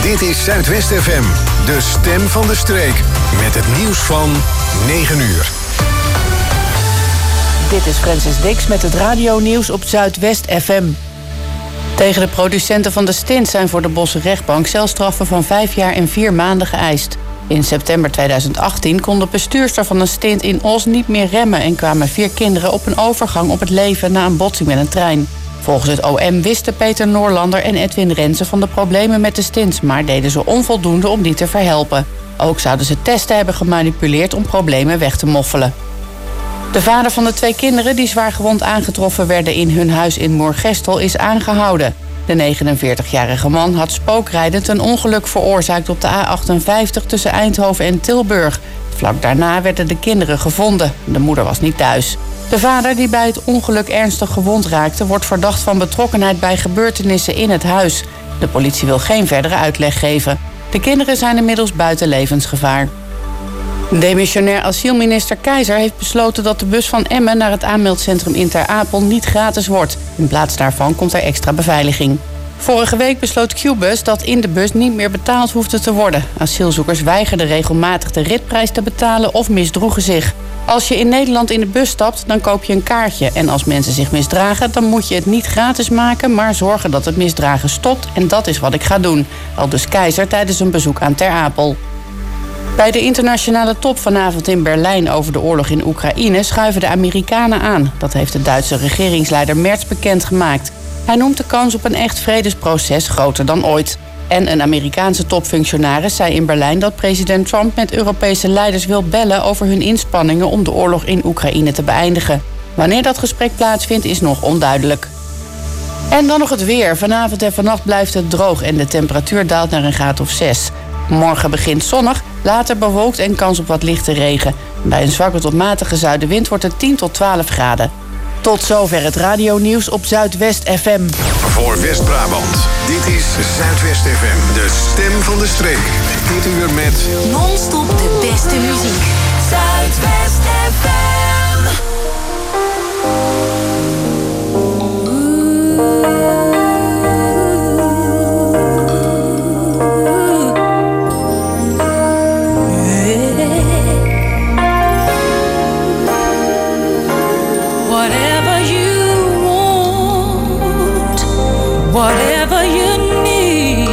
Dit is Zuidwest FM, de stem van de streek. Met het nieuws van 9 uur. Dit is Francis Dix met het radionieuws op Zuidwest FM. Tegen de producenten van de stint zijn voor de Bosse rechtbank celstraffen van 5 jaar en 4 maanden geëist. In september 2018 kon de bestuurster van een stint in Os niet meer remmen en kwamen 4 kinderen op een overgang op het leven na een botsing met een trein. Volgens het OM wisten Peter Noorlander en Edwin Rensen van de problemen met de stints, maar deden ze onvoldoende om die te verhelpen. Ook zouden ze testen hebben gemanipuleerd om problemen weg te moffelen. De vader van de 2 kinderen die zwaargewond aangetroffen werden in hun huis in Moergestel is aangehouden. De 49-jarige man had spookrijdend een ongeluk veroorzaakt op de A58 tussen Eindhoven en Tilburg. Vlak daarna werden de kinderen gevonden. De moeder was niet thuis. De vader, die bij het ongeluk ernstig gewond raakte, wordt verdacht van betrokkenheid bij gebeurtenissen in het huis. De politie wil geen verdere uitleg geven. De kinderen zijn inmiddels buiten levensgevaar. Demissionair asielminister Keizer heeft besloten dat de bus van Emmen naar het aanmeldcentrum in Ter Apel niet gratis wordt. In plaats daarvan komt er extra beveiliging. Vorige week besloot QBus dat in de bus niet meer betaald hoefde te worden. Asielzoekers weigerden regelmatig de ritprijs te betalen of misdroegen zich. Als je in Nederland in de bus stapt, dan koop je een kaartje. En als mensen zich misdragen, dan moet je het niet gratis maken, maar zorgen dat het misdragen stopt. En dat is wat ik ga doen. Aldus Keizer tijdens een bezoek aan Ter Apel. Bij de internationale top vanavond in Berlijn over de oorlog in Oekraïne schuiven de Amerikanen aan. Dat heeft de Duitse regeringsleider Merz bekendgemaakt. Hij noemt de kans op een echt vredesproces groter dan ooit. En een Amerikaanse topfunctionaris zei in Berlijn dat president Trump met Europese leiders wil bellen over hun inspanningen om de oorlog in Oekraïne te beëindigen. Wanneer dat gesprek plaatsvindt is nog onduidelijk. En dan nog het weer. Vanavond en vannacht blijft het droog en de temperatuur daalt naar een graad of 6. Morgen begint zonnig, later bewolkt en kans op wat lichte regen. Bij een zwakke tot matige zuidenwind wordt het 10 tot 12 graden. Tot zover het radionieuws op Zuidwest FM. Voor West-Brabant, dit is Zuidwest FM, de stem van de streek. Dit uur met non-stop de beste muziek. Zuidwest FM. Whatever you need,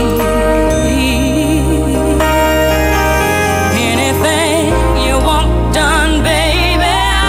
anything you want done, baby,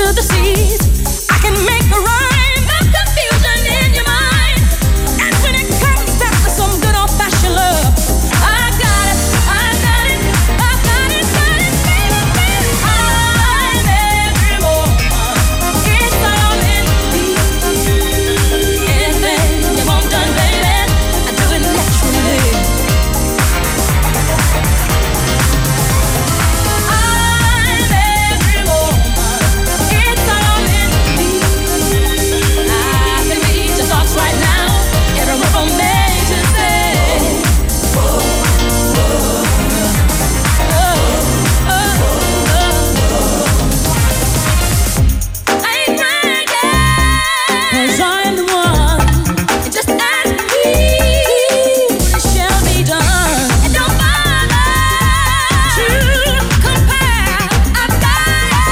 the seas. I can make a rhyme of confusion in your mind. And when it comes down to some good old-fashioned love, I got it, I got it, I got it, got it, baby, baby. I'm every woman. It's all in me. Anything you want done, baby, I do it naturally. Right now, every move from A to Z. I ain't crying yet, 'cause I'm the one. And just ask me, it shall be done. It don't bother to compare. I've got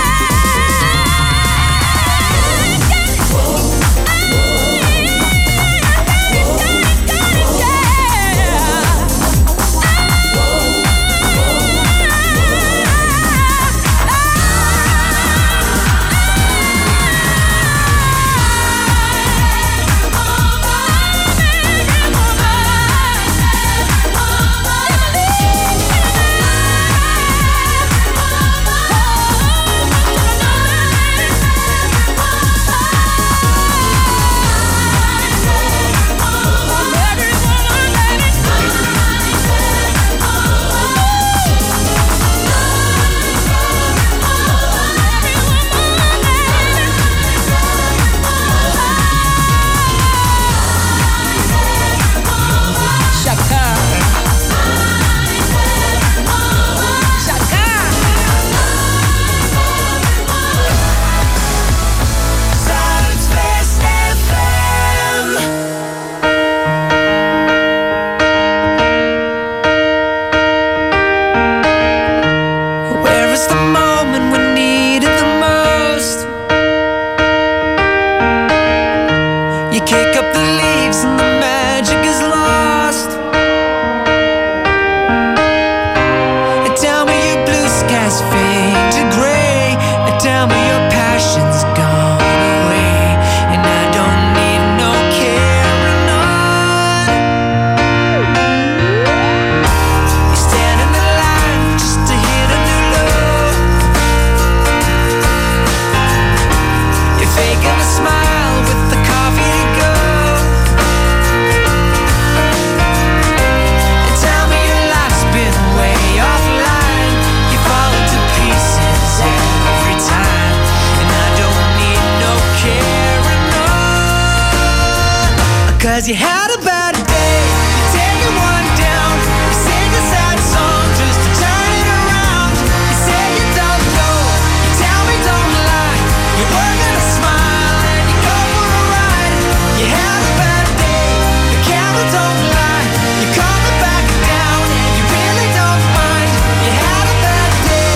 Cause you had a bad day, you're taking one down. You sing a sad song just to turn it around. You say you don't know, you tell me don't lie. You're working a smile and you go for a ride. You had a bad day, the camera don't lie. You're coming back down and you really don't mind. You had a bad day,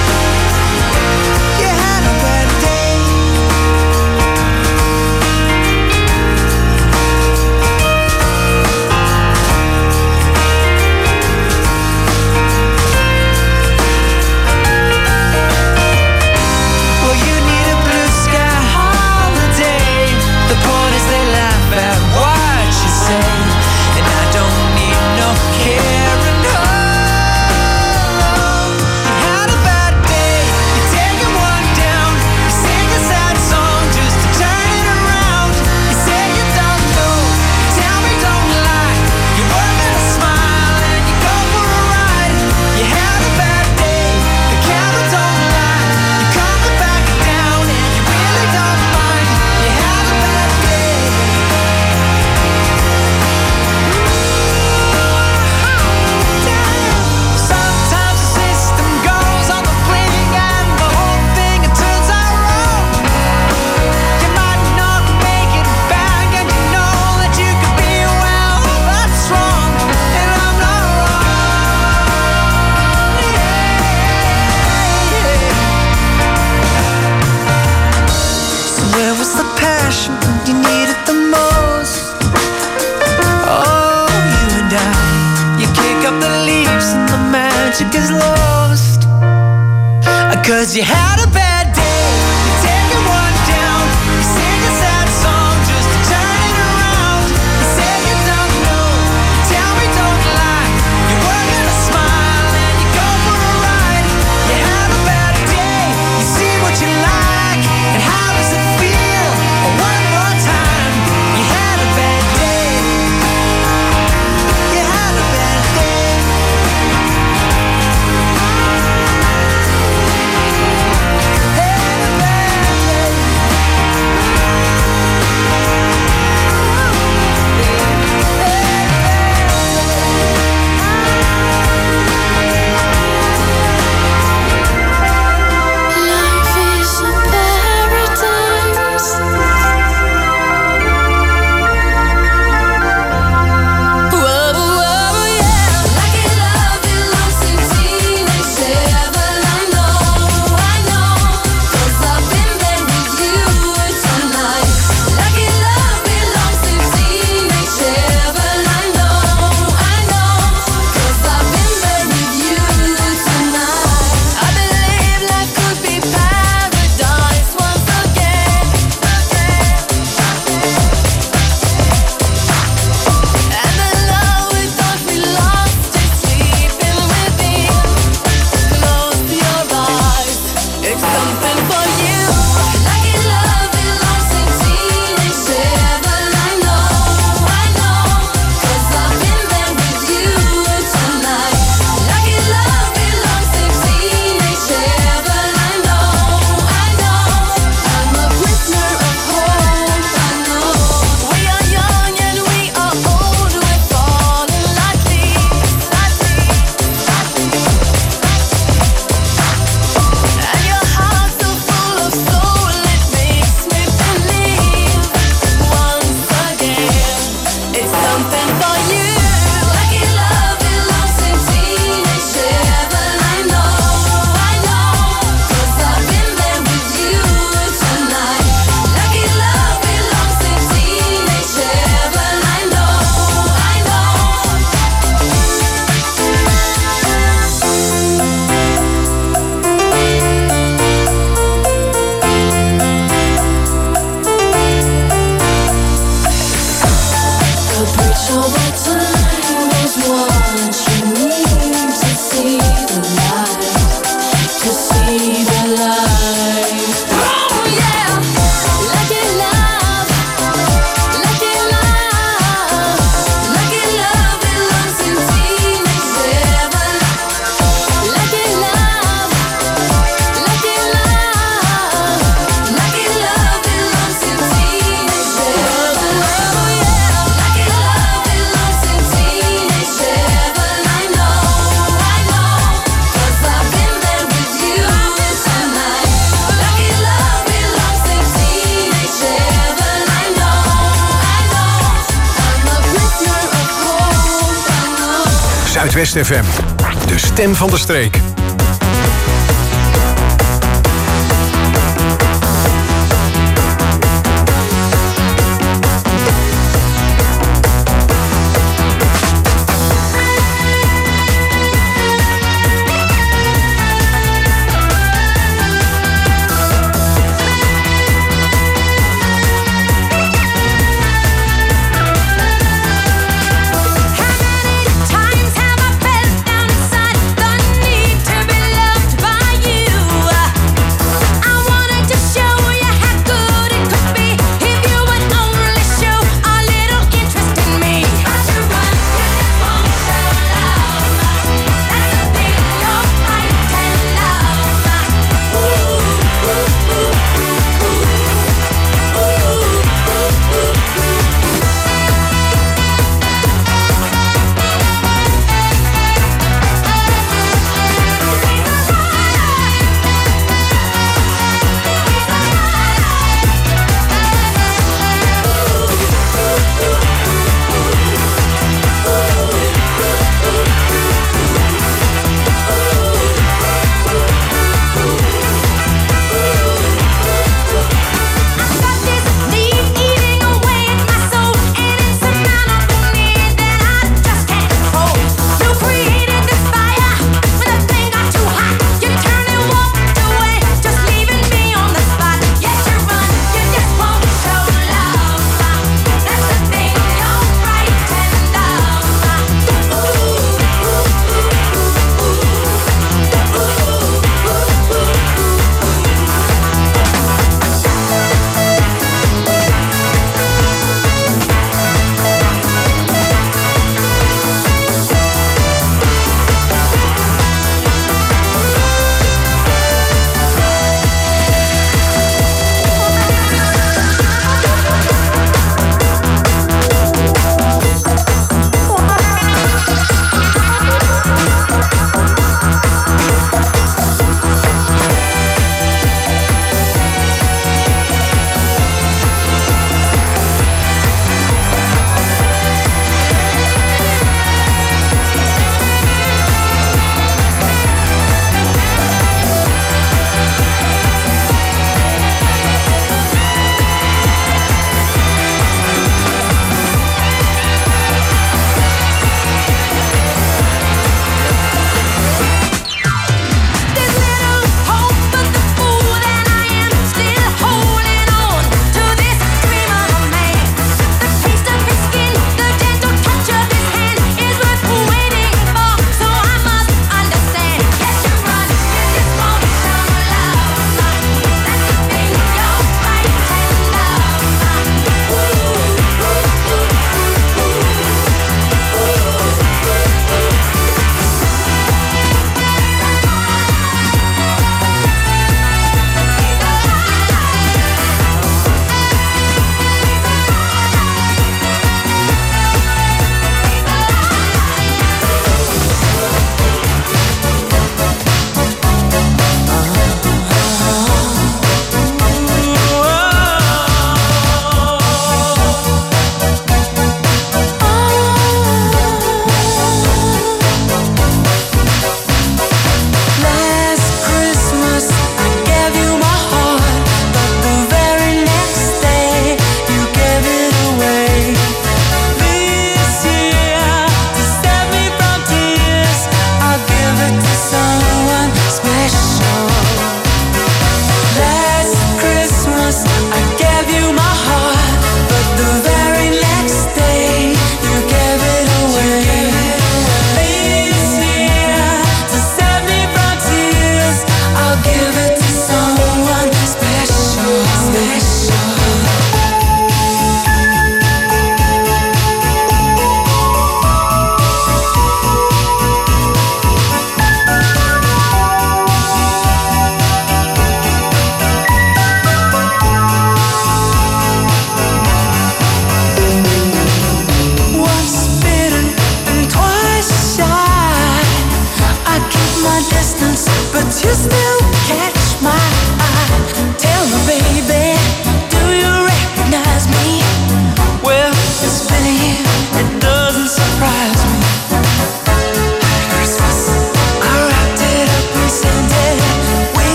you had a bad day. Cause you had a bad day, you Zuidwest FM. De stem van de streek. Times have I felt down inside the need to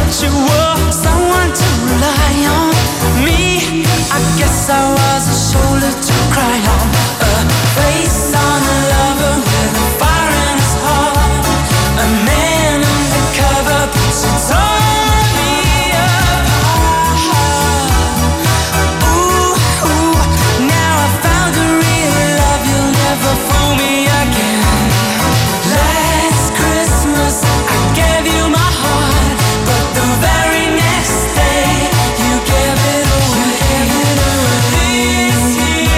that you were someone to rely on. Me, I guess I was a shoulder to cry on, a face on a lover with a fire in his heart, a man undercover, but you tore me apart. Ooh, now I found a real love, you'll never fool me again. Last Christmas I gave you my heart, but the very next day you gave it away. This year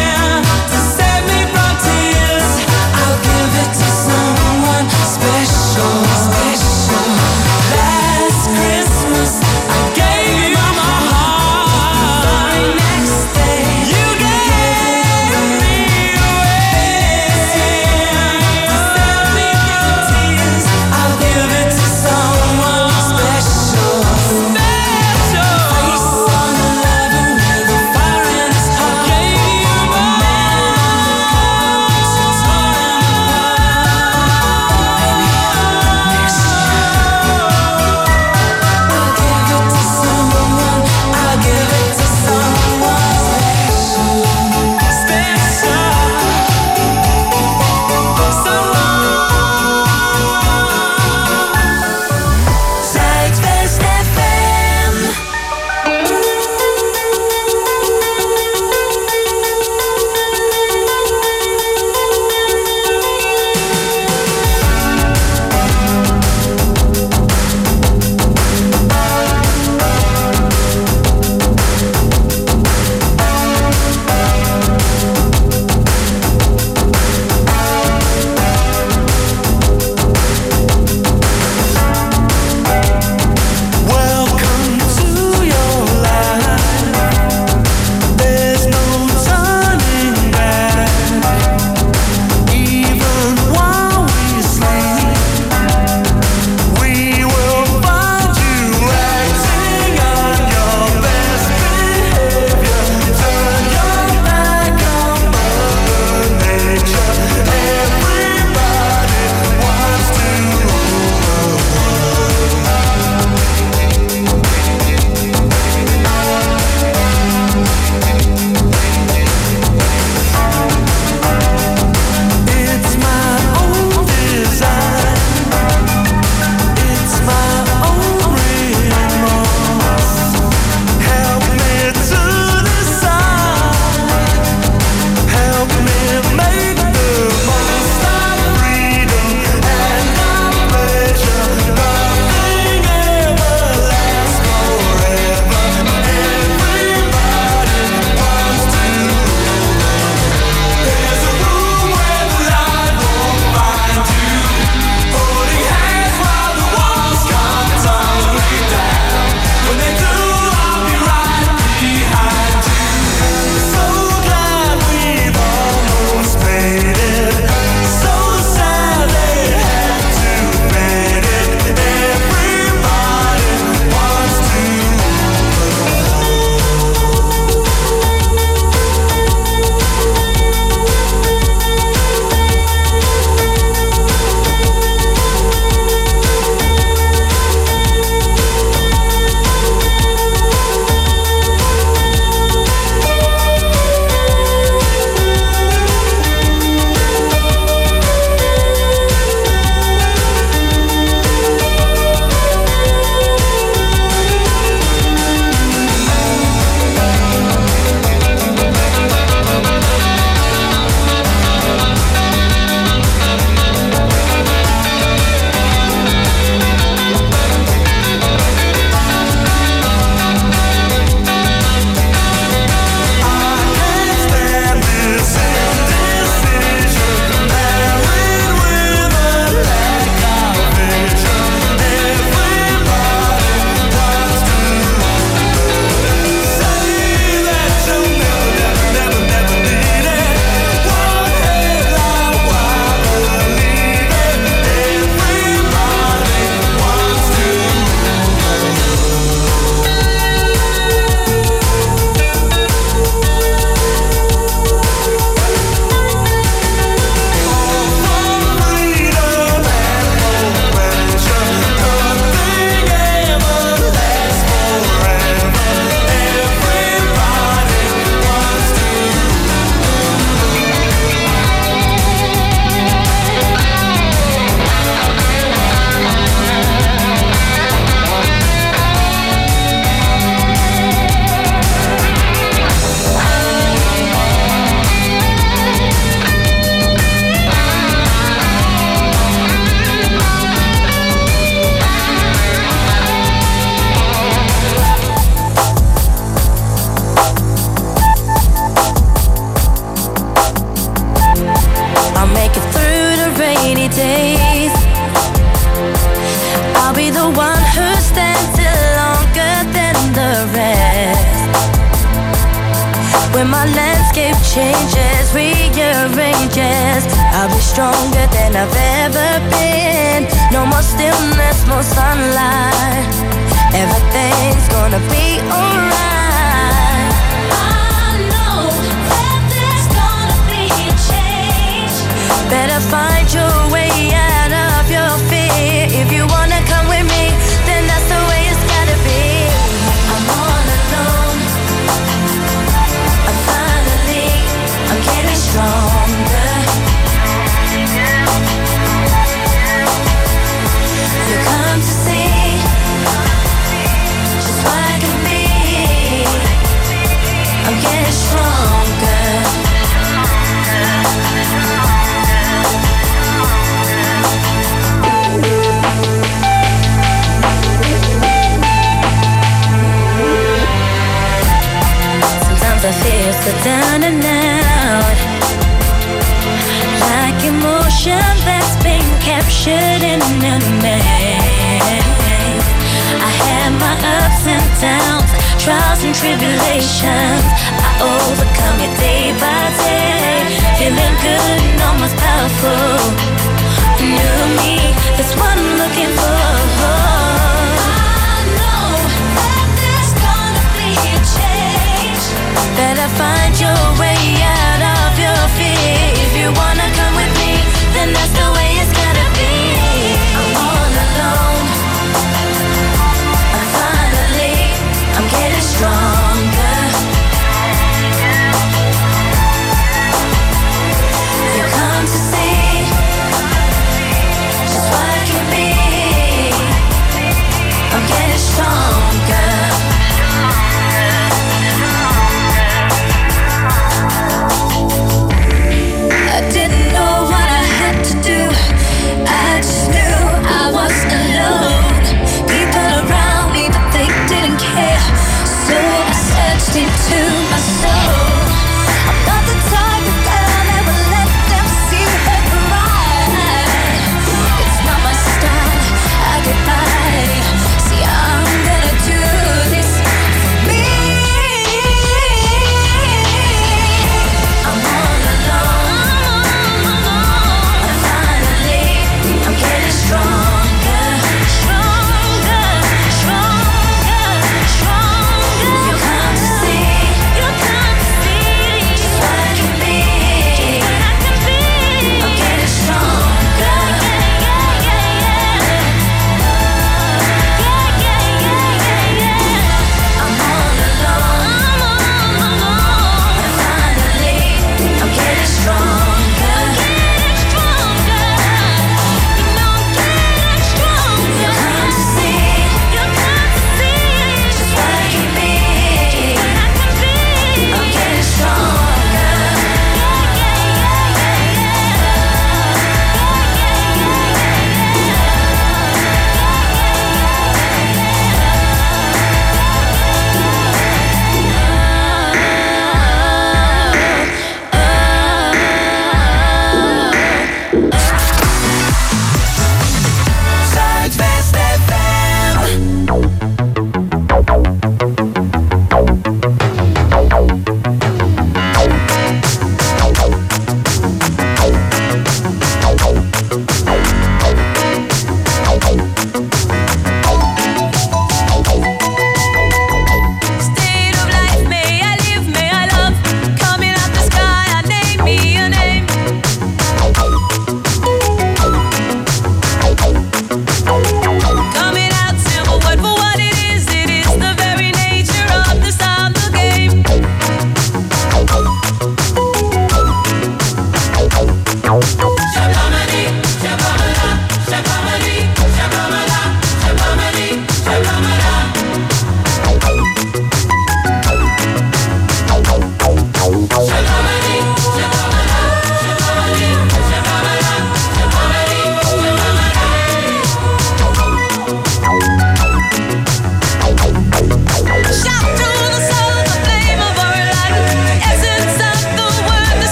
When my landscape changes, rearranges, I'll be stronger than I've ever been. No more stillness, more sunlight. Everything's gonna be alright. I know that there's gonna be a change. Better find your way out of your fear. If you wanna come with me, then that's the way it's gotta be. I'm all alone. I'm getting stronger. You come to see just what I can be. I'm getting stronger. Sometimes I feel so down and out, like emotion that's been captured in a maze. I had my ups and downs, trials and tribulations. I overcome it day by day, feeling good and almost powerful. New me, that's what I'm looking for. I know that there's gonna be a change. Better find your way out of your fear. If you wanna come with me, then that's the way it's gotta be. I'm all alone. I'm getting stronger. You come to see just what I can be.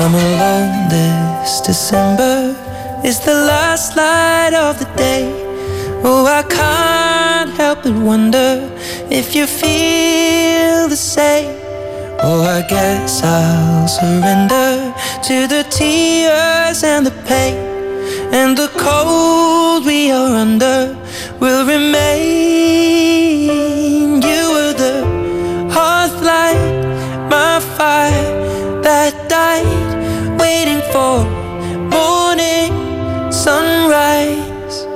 I'm alone this December. It's the last light of the day. Oh, I can't help but wonder if you feel the same. Oh, I guess I'll surrender to the tears and the pain, and the cold we are under will remain. You were the hearth light, my fire that died, waiting for morning sunrise.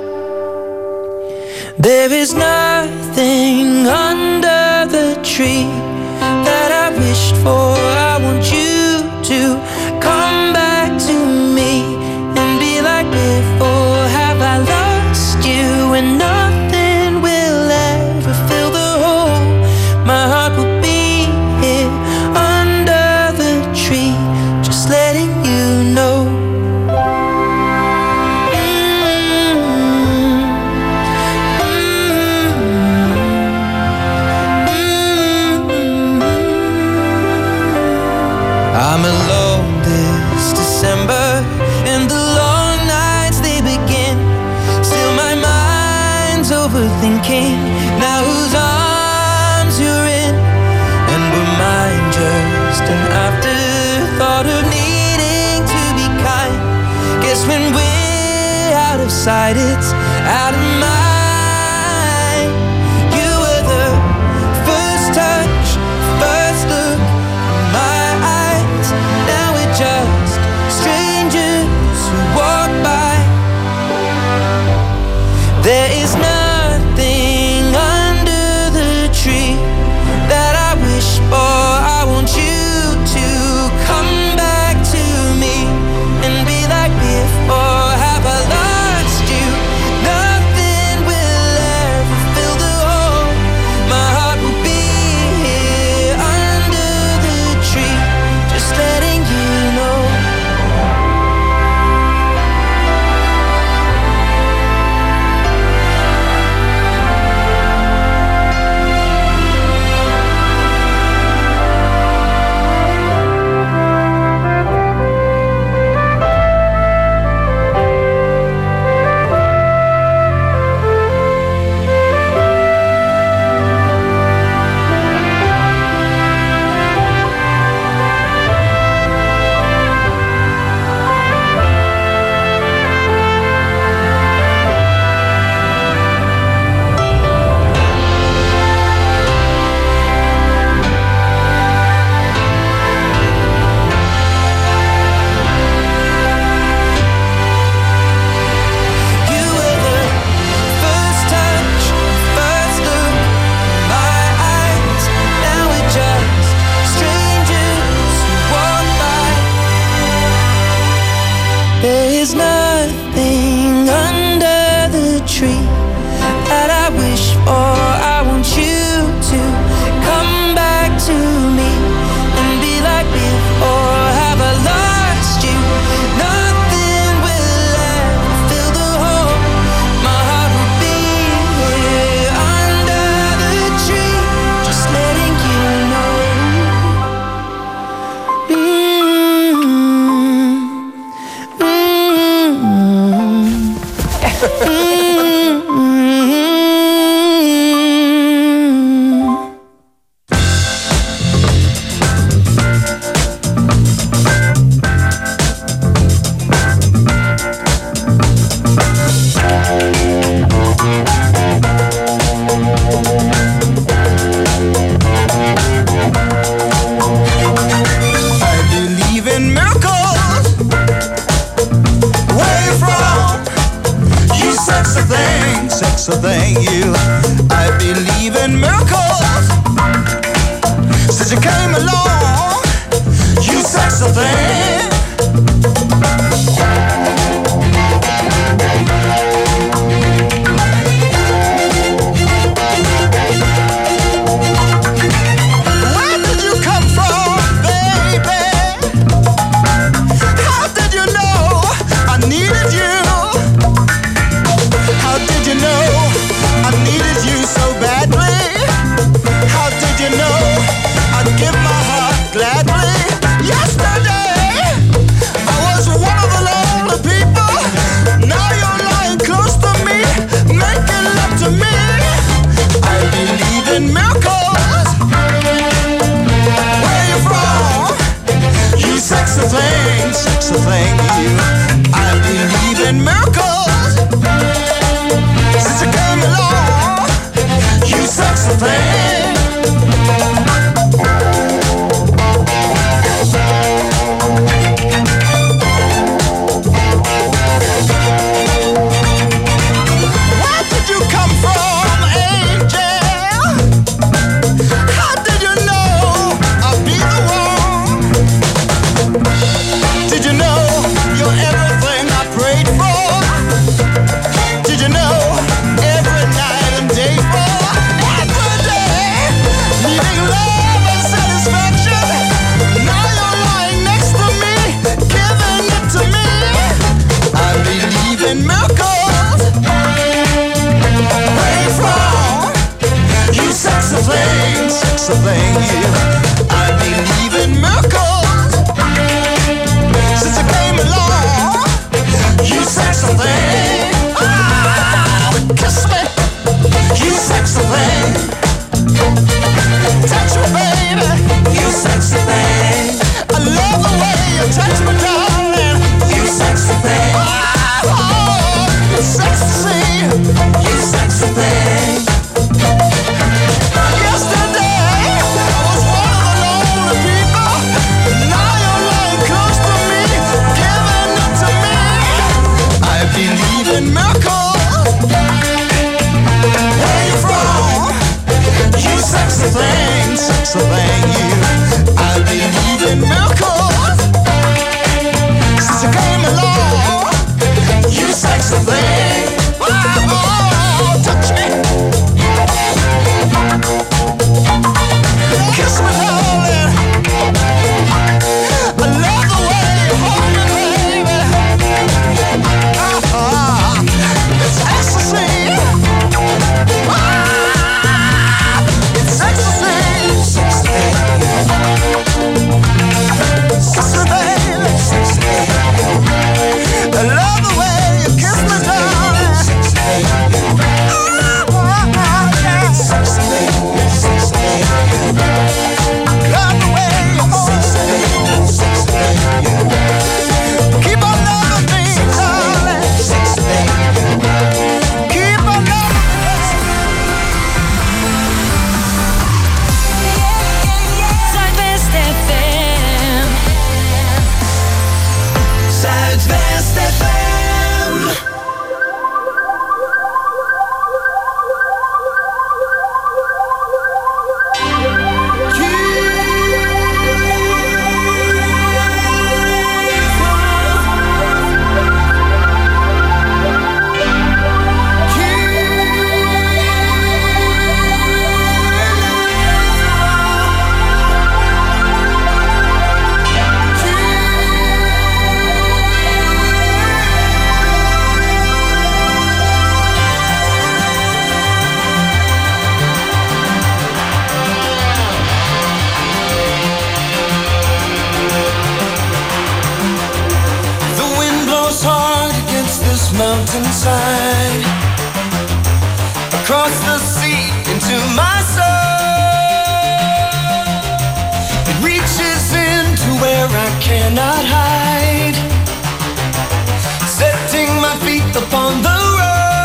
There is nothing under the tree that I wished for. I want you to come back to me and be like before. Have I lost you and nothing will ever fill the hole? My heart will be here under the tree, just letting you know. I'm alone this December, and the long nights they begin. Still my mind's overthinking now whose arms you're in. And were mine just an afterthought of needing to be kind? Guess when we're out of sight, it's out of mind. You were the first touch, first look in my eyes. Now we're just strangers who walk by. There is nothing under the tree that I wish for. I want you to come back to me and be like before. Have I lost you? Nothing will ever fill the hole. My heart will be here under the tree, just letting you know. You were the first touch, first look in my eyes. Now we're just strangers who walk by. There is nothing under the tree that I wish for. I want you to come back to me and be like before. Have I lost you? Nothing will ever fill the hole. My heart will be here under the tree, just letting you know. I believe in miracles. Where you from? You sexy thing, you. I believe in miracles. Since you came along, you sexy thing. Where did you come from, baby? How did you know I needed you? How did you know I needed you so badly? How did you know I'd give my heart sexy thing, you. I believe in miracles. Since you came along, you sexy thing. Where did you come from, angel? How did you know I'd be the one? Did you know you're everything I prayed for? Did you know every night and day for? Every day, needing love and satisfaction. Now you're lying next to me, giving it to me. I believe in miracles. Where you from? You sexy thing, you. I believe in miracles. Since you came along, you sexy thing. Ah, kiss me, you sexy thing. Touch me, baby, you sexy thing. I love the way you touch me, darling. You sexy thing. Oh, you sexy, you sexy thing. Yesterday, I was one of the lonely people. Now you're lying close to me, giving it to me. I believe in miracles. Where you from? You sexy thing, you. I believe in miracles. Since you came along, you sexy thing. Oh, touch me. Kiss me, darling. I love the way you hold me, baby. It's ecstasy. It's ecstasy. Sexy, baby. I love the way you kiss me, darling. Love the way you hold me. Keep on loving me, darling. Keep on loving me. Zuidwest FM. Zuidwest FM. The wind blows hard against this mountainside, across the sea into my soul. It reaches into where I cannot hide, setting my feet upon the road.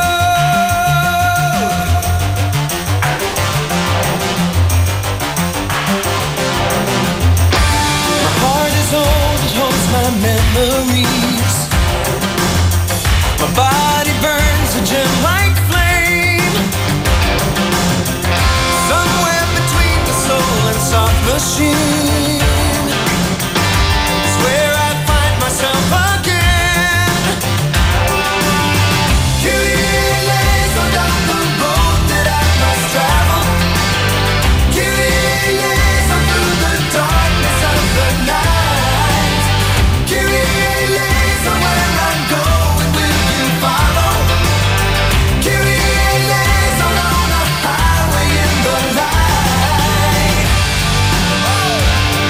My heart is old, it holds my memories. My body burns a gem-like flame, somewhere between the soul and soft machine. It's where I find myself again. Kyrie eleison down the road that I must travel. Kyrie eleison through the darkness of the night. Kyrie eleison where I'm going, will you follow? Kyrie eleison on a highway in the light.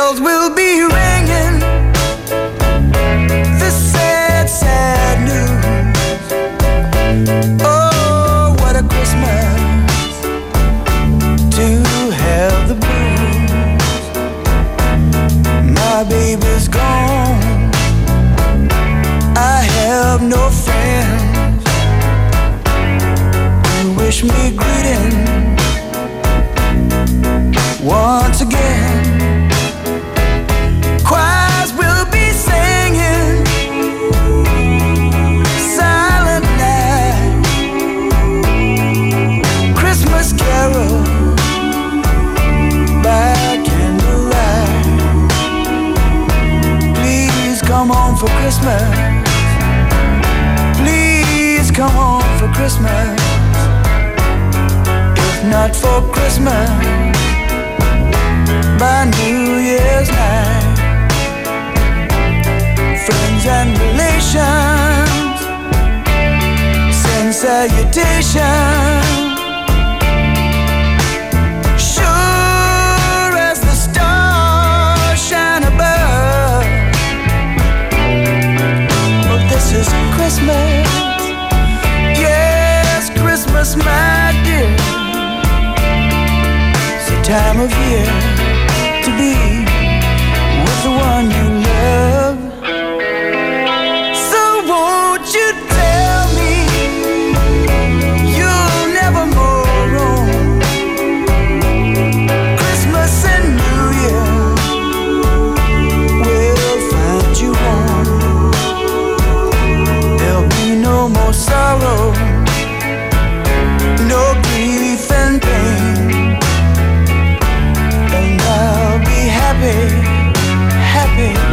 bells will be ringing. The sad, sad news. Oh, what a Christmas to have the blues. My baby's gone. I have no friends who wish me greeting. Once again, choirs will be singing Silent Night, Christmas carol by candlelight. Please come home for Christmas. Please come home for Christmas. If not for Christmas, by New Year's night, friends and relations send salutations. Sure as the stars shine above, well, this is Christmas. Yes, Christmas, my dear. It's the time of year to be with the one you love. So won't you tell me you'll never more roam? Christmas and New Year will find you home. There'll be no more sorrow, no grief and pain. Happy, happy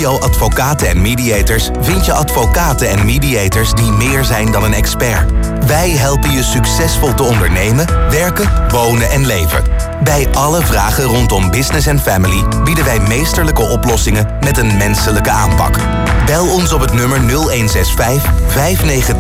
Avio Advocaten en Mediators vind je advocaten en mediators die meer zijn dan een expert. Wij helpen je succesvol te ondernemen, werken, wonen en leven. Bij alle vragen rondom business en family bieden wij meesterlijke oplossingen met een menselijke aanpak. Bel ons op het nummer 0165 593